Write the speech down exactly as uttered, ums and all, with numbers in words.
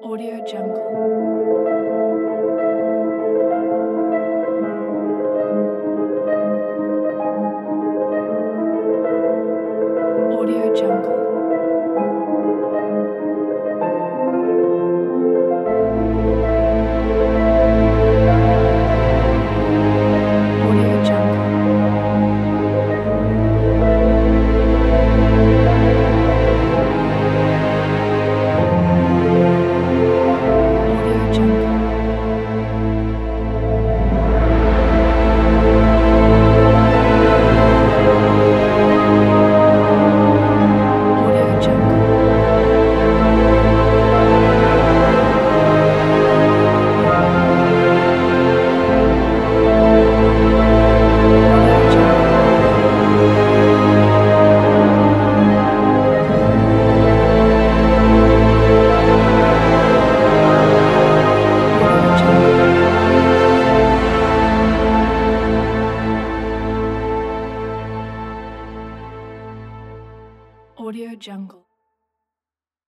Audio Jungle. Audio Jungle. Audio Jungle. Audio Jungle. Audio Jungle. Audio Jungle. Audio Jungle. Audio Jungle.